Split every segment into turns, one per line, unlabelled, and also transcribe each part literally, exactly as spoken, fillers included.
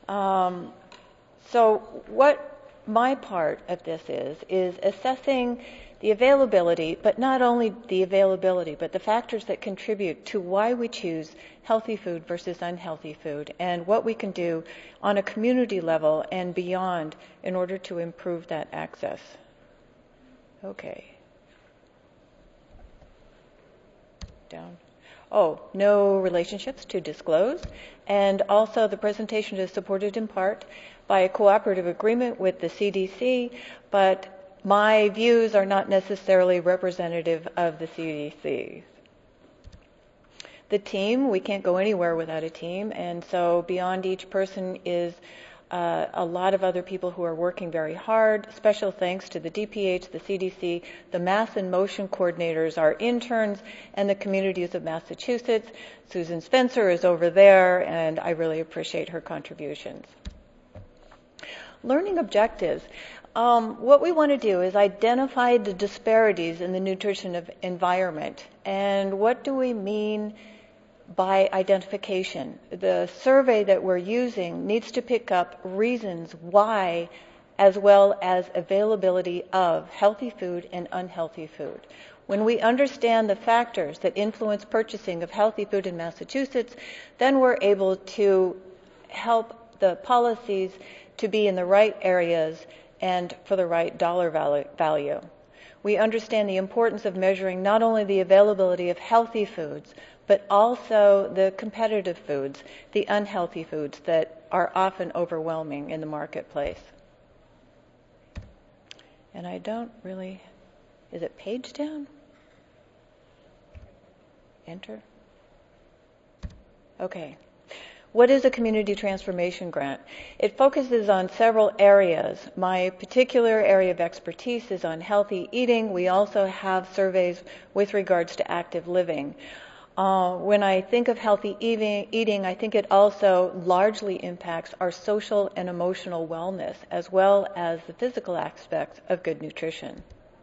Um, so what my part of this is, is assessing the availability, but not only the availability, but the factors that contribute to why we choose healthy food versus unhealthy food, and what we can do on a community level and beyond in order to improve that access. Okay. Down. Oh, no relationships to disclose. And also the presentation is supported in part by a cooperative agreement with the C D C, but my views are not necessarily representative of the C D C. The team, we can't go anywhere without a team, and so beyond each person is uh, a lot of other people who are working very hard. Special thanks to the D P H, the C D C, the Mass in Motion coordinators, our interns, and the communities of Massachusetts. Susan Spencer is over there, and I really appreciate her contributions. Learning objectives. Um, what we want to do is identify the disparities in the nutrition of environment. And what do we mean by identification? The survey that we're using needs to pick up reasons why, as well as availability of healthy food and unhealthy food. When we understand the factors that influence purchasing of healthy food in Massachusetts, then we're able to help the policies to be in the right areas and for the right dollar value. We understand the importance of measuring not only the availability of healthy foods, but also the competitive foods, the unhealthy foods that are often overwhelming in the marketplace. And I don't really, is it page down? Enter? Okay. What is a community transformation grant? It focuses on several areas. My particular area of expertise is on healthy eating. We also have surveys with regards to active living. Uh, when I think of healthy eating, eating, I think it also largely impacts our social and emotional wellness, as well as the physical aspects of good nutrition.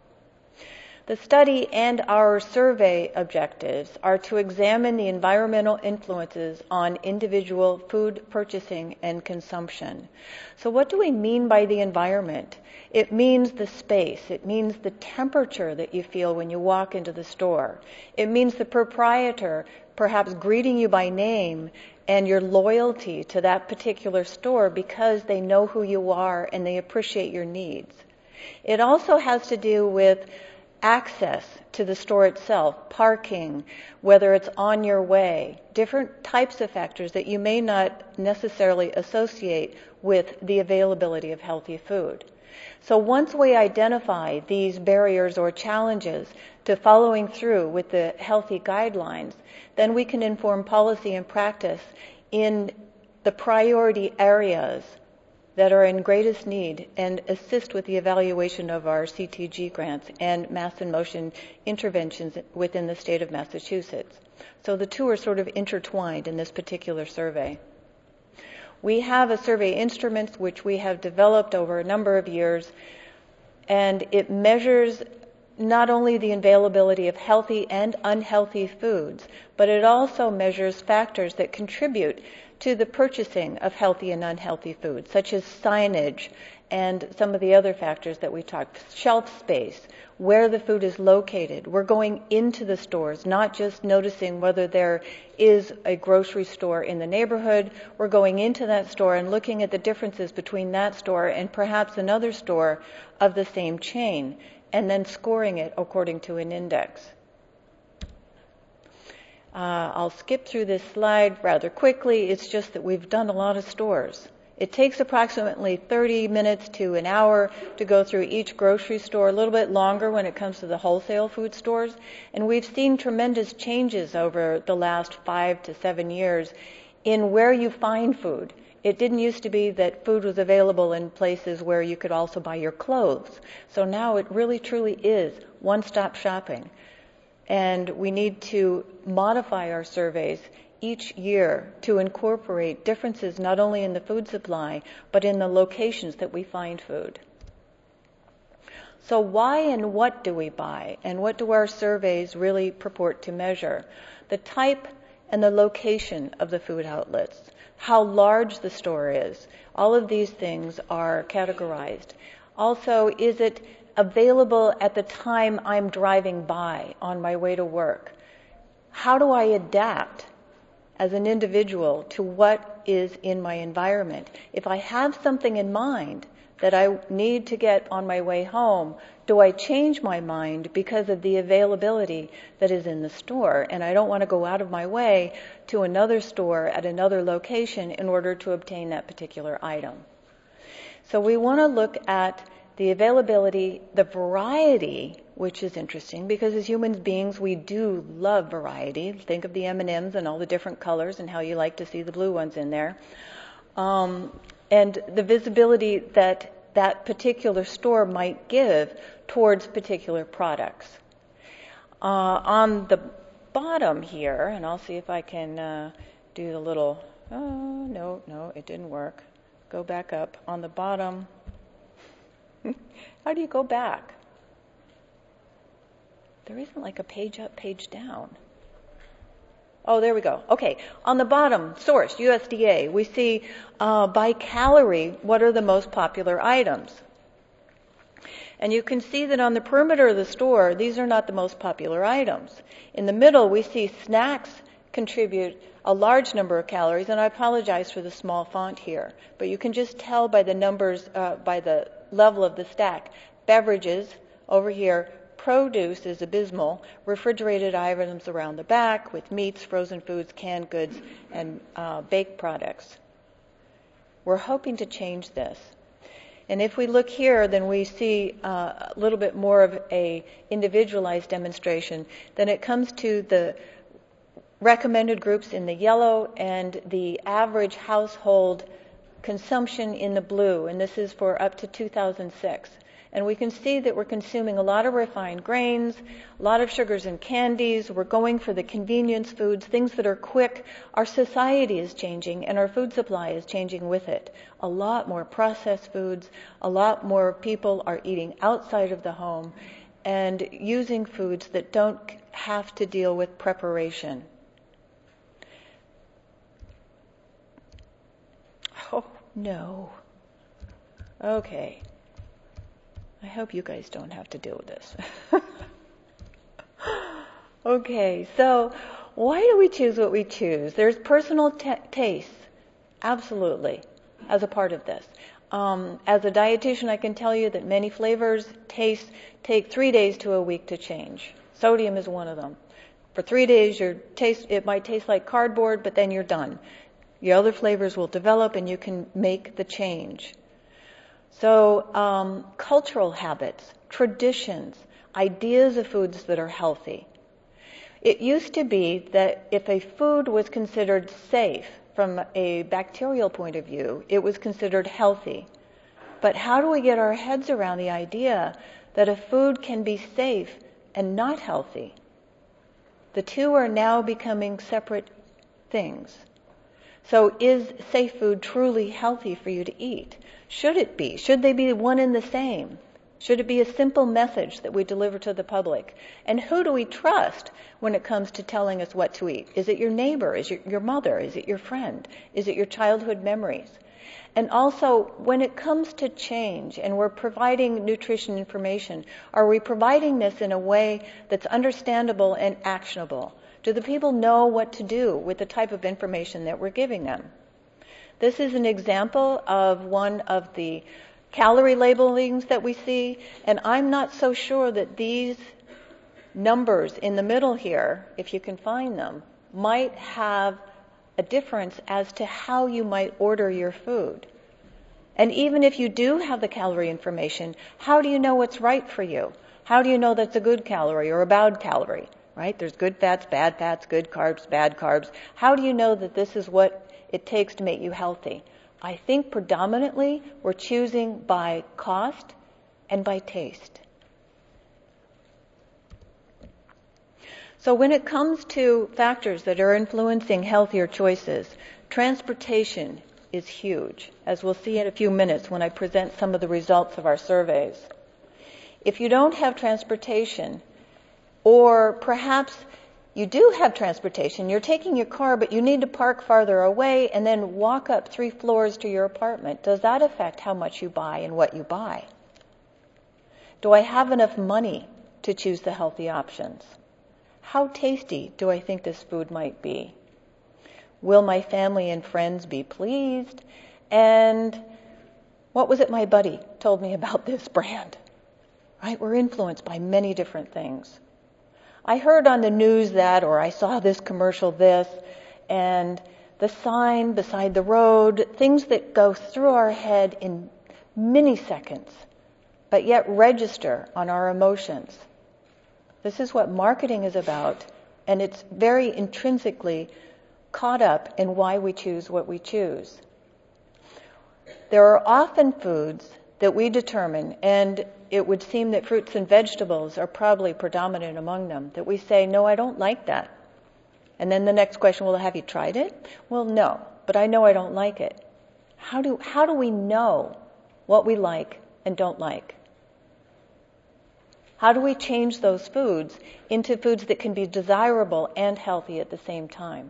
The study and our survey objectives are to examine the environmental influences on individual food purchasing and consumption. So what do we mean by the environment? It means the space. It means the temperature that you feel when you walk into the store. It means the proprietor perhaps greeting you by name and your loyalty to that particular store because they know who you are and they appreciate your needs. It also has to do with access to the store itself, parking, whether it's on your way, different types of factors that you may not necessarily associate with the availability of healthy food. So once we identify these barriers or challenges to following through with the healthy guidelines, then we can inform policy and practice in the priority areas that are in greatest need and assist with the evaluation of our C T G grants and Mass in Motion interventions within the state of Massachusetts. So the two are sort of intertwined in this particular survey. We have a survey instrument which we have developed over a number of years, and it measures not only the availability of healthy and unhealthy foods, but it also measures factors that contribute to the purchasing of healthy and unhealthy foods, such as signage and some of the other factors that we talked, shelf space, where the food is located. We're going into the stores, not just noticing whether there is a grocery store in the neighborhood. We're going into that store and looking at the differences between that store and perhaps another store of the same chain, and then scoring it according to an index. Uh, I'll skip through this slide rather quickly. It's just that we've done a lot of stores. It takes approximately thirty minutes to an hour to go through each grocery store, a little bit longer when it comes to the wholesale food stores. And we've seen tremendous changes over the last five to seven years in where you find food. It didn't used to be that food was available in places where you could also buy your clothes. So now it really truly is one-stop shopping. And we need to modify our surveys each year to incorporate differences not only in the food supply, but in the locations that we find food. So why and what do we buy? And what do our surveys really purport to measure? The type and the location of the food outlets, how large the store is. All of these things are categorized. Also, is it available at the time I'm driving by on my way to work? How do I adapt as an individual to what is in my environment? If I have something in mind that I need to get on my way home, do I change my mind because of the availability that is in the store? And I don't want to go out of my way to another store at another location in order to obtain that particular item. So we want to look at the availability, the variety, which is interesting because as human beings we do love variety. Think of the M and M's and all the different colors and how you like to see the blue ones in there. Um, and the visibility that that particular store might give towards particular products. Uh, on the bottom here, and I'll see if I can uh, do the little, oh, no, no, it didn't work. Go back up. On the bottom, how do you go back? There isn't like a page up, page down. Oh, there we go. Okay, on the bottom, source, U S D A, we see uh, by calorie, what are the most popular items. And you can see that on the perimeter of the store, these are not the most popular items. In the middle, we see snacks contribute a large number of calories, and I apologize for the small font here, but you can just tell by the numbers, uh, by the level of the stack. Beverages, over here, produce is abysmal, refrigerated items around the back with meats, frozen foods, canned goods, and uh, baked products. We're hoping to change this. And if we look here, then we see uh, a little bit more of a individualized demonstration. Then it comes to the recommended groups in the yellow and the average household consumption in the blue, and this is for up to two thousand six. And we can see that we're consuming a lot of refined grains, a lot of sugars and candies. We're going for the convenience foods, things that are quick. Our society is changing and our food supply is changing with it. A lot more processed foods, a lot more people are eating outside of the home and using foods that don't have to deal with preparation. Oh, no. Okay. I hope you guys don't have to deal with this. Okay, so why do we choose what we choose? There's personal t- taste, absolutely, as a part of this. Um, as a dietitian, I can tell you that many flavors, tastes, take three days to a week to change. Sodium is one of them. For three days, your taste it might taste like cardboard, but then you're done. Your other flavors will develop, and you can make the change. So um, cultural habits, traditions, ideas of foods that are healthy. It used to be that if a food was considered safe from a bacterial point of view, it was considered healthy. But how do we get our heads around the idea that a food can be safe and not healthy? The two are now becoming separate things. So is safe food truly healthy for you to eat? Should it be? Should they be one and the same? Should it be a simple message that we deliver to the public? And who do we trust when it comes to telling us what to eat? Is it your neighbor? Is it your mother? Is it your friend? Is it your childhood memories? And also, when it comes to change and we're providing nutrition information, are we providing this in a way that's understandable and actionable? Do the people know what to do with the type of information that we're giving them? This is an example of one of the calorie labelings that we see, and I'm not so sure that these numbers in the middle here, if you can find them, might have a difference as to how you might order your food. And even if you do have the calorie information, how do you know what's right for you? How do you know that's a good calorie or a bad calorie? Right? There's good fats, bad fats, good carbs, bad carbs. How do you know that this is what it takes to make you healthy? I think predominantly we're choosing by cost and by taste. So when it comes to factors that are influencing healthier choices, transportation is huge, as we'll see in a few minutes when I present some of the results of our surveys. If you don't have transportation, or perhaps you do have transportation. You're taking your car, but you need to park farther away and then walk up three floors to your apartment. Does that affect how much you buy and what you buy? Do I have enough money to choose the healthy options? How tasty do I think this food might be? Will my family and friends be pleased? And what was it my buddy told me about this brand? Right? We're influenced by many different things. I heard on the news that, or I saw this commercial this, and the sign beside the road, things that go through our head in milliseconds, but yet register on our emotions. This is what marketing is about, and it's very intrinsically caught up in why we choose what we choose. There are often foods that we determine, and it would seem that fruits and vegetables are probably predominant among them, that we say, no, I don't like that. And then the next question, well, have you tried it? Well, no, but I know I don't like it. How do, how do we know what we like and don't like? How do we change those foods into foods that can be desirable and healthy at the same time?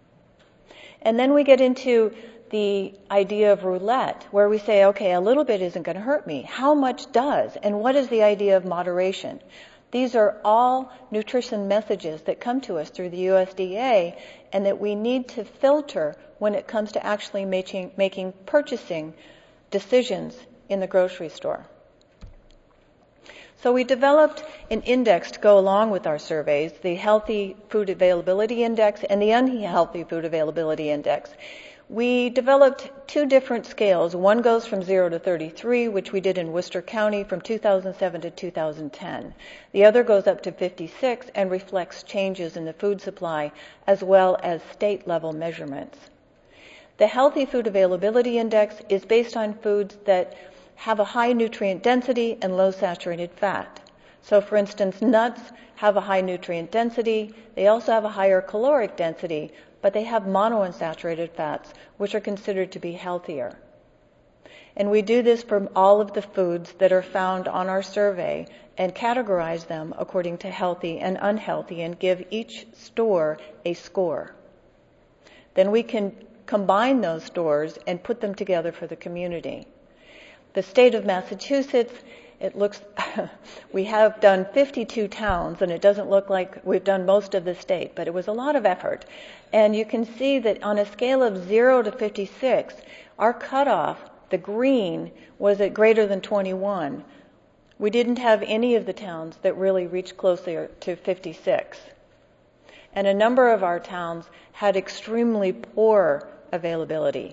And then we get into the idea of roulette, where we say, okay, a little bit isn't going to hurt me. How much does? And what is the idea of moderation? These are all nutrition messages that come to us through the U S D A and that we need to filter when it comes to actually making, making purchasing decisions in the grocery store. So we developed an index to go along with our surveys, the Healthy Food Availability Index and the Unhealthy Food Availability Index. We developed two different scales. One goes from zero to thirty-three, which we did in Worcester County from two thousand seven to two thousand ten. The other goes up to fifty-six and reflects changes in the food supply as well as state-level measurements. The Healthy Food Availability Index is based on foods that have a high nutrient density and low saturated fat. So, for instance, nuts have a high nutrient density. They also have a higher caloric density, but they have monounsaturated fats, which are considered to be healthier. And we do this for all of the foods that are found on our survey and categorize them according to healthy and unhealthy and give each store a score. Then we can combine those scores and put them together for the community. The state of Massachusetts, it looks, we have done fifty-two towns, and it doesn't look like we've done most of the state, but it was a lot of effort. And you can see that on a scale of zero to fifty-six, our cutoff, the green, was at greater than twenty-one. We didn't have any of the towns that really reached closer to fifty-six. And a number of our towns had extremely poor availability.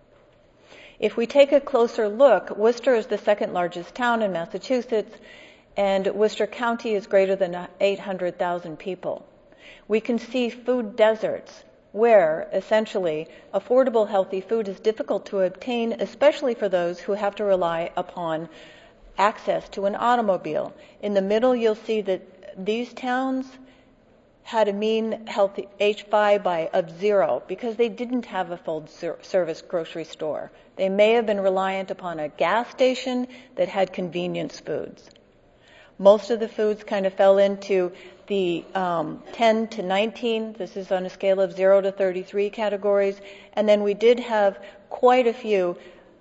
If we take a closer look, Worcester is the second largest town in Massachusetts, and Worcester County is greater than eight hundred thousand people. We can see food deserts where, essentially, affordable healthy food is difficult to obtain, especially for those who have to rely upon access to an automobile. In the middle, you'll see that these towns had a mean healthy H five by of zero because they didn't have a full service grocery store. They may have been reliant upon a gas station that had convenience foods. Most of the foods kind of fell into the um, ten to nineteen, this is on a scale of zero to thirty-three categories, and then we did have quite a few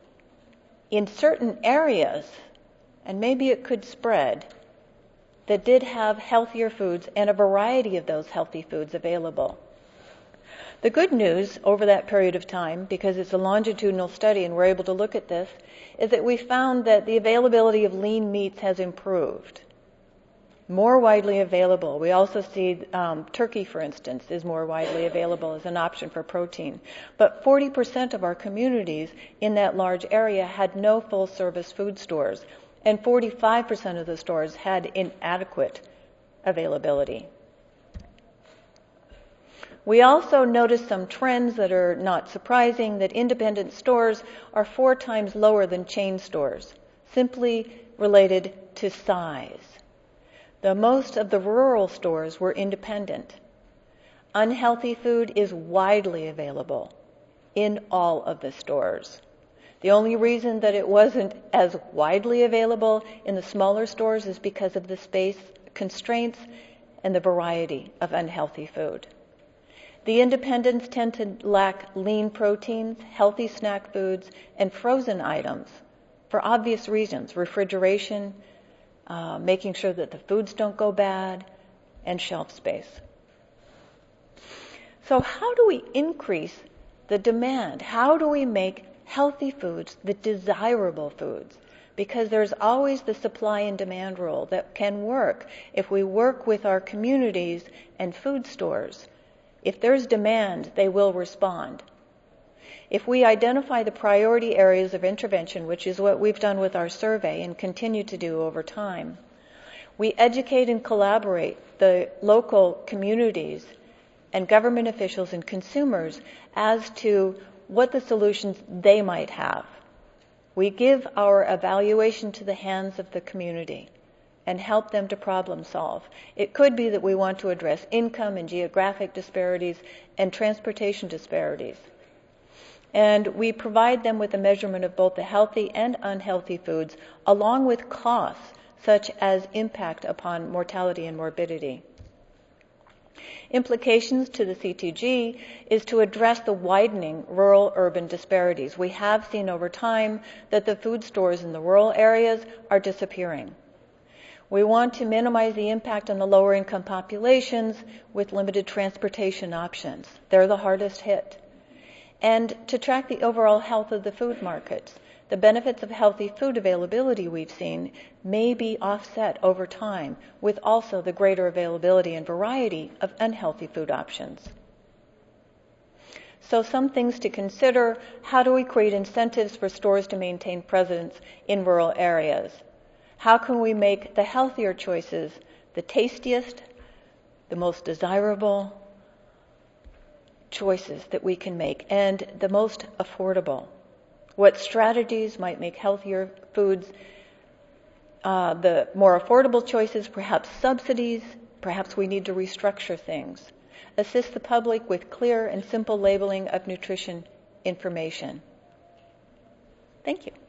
in certain areas, and maybe it could spread, that did have healthier foods and a variety of those healthy foods available. The good news over that period of time, because it's a longitudinal study and we're able to look at this, is that we found that the availability of lean meats has improved. More widely available. We also see um, turkey, for instance, is more widely available as an option for protein. But forty percent of our communities in that large area had no full-service food stores, and forty-five percent of the stores had inadequate availability. We also noticed some trends that are not surprising, that independent stores are four times lower than chain stores, simply related to size. The most of the rural stores were independent. Unhealthy food is widely available in all of the stores. The only reason that it wasn't as widely available in the smaller stores is because of the space constraints and the variety of unhealthy food. The independents tend to lack lean proteins, healthy snack foods, and frozen items for obvious reasons: refrigeration, uh, making sure that the foods don't go bad, and shelf space. So how do we increase the demand? How do we make healthy foods the desirable foods? Because there's always the supply and demand rule that can work if we work with our communities and food stores. If there's demand, they will respond. If we identify the priority areas of intervention, which is what we've done with our survey and continue to do over time, we educate and collaborate the local communities and government officials and consumers as to what the solutions they might have. We give our evaluation to the hands of the community and help them to problem solve. It could be that we want to address income and geographic disparities and transportation disparities. And we provide them with a measurement of both the healthy and unhealthy foods, along with costs such as impact upon mortality and morbidity. Implications to the C T G is to address the widening rural-urban disparities. We have seen over time that the food stores in the rural areas are disappearing. We want to minimize the impact on the lower-income populations with limited transportation options. They're the hardest hit. And to track the overall health of the food markets. The benefits of healthy food availability we've seen may be offset over time with also the greater availability and variety of unhealthy food options. So some things to consider: how do we create incentives for stores to maintain presence in rural areas? How can we make the healthier choices the tastiest, the most desirable choices that we can make, and the most affordable? What strategies might make healthier foods uh, the more affordable choices? Perhaps subsidies. Perhaps we need to restructure things. Assist the public with clear and simple labeling of nutrition information. Thank you.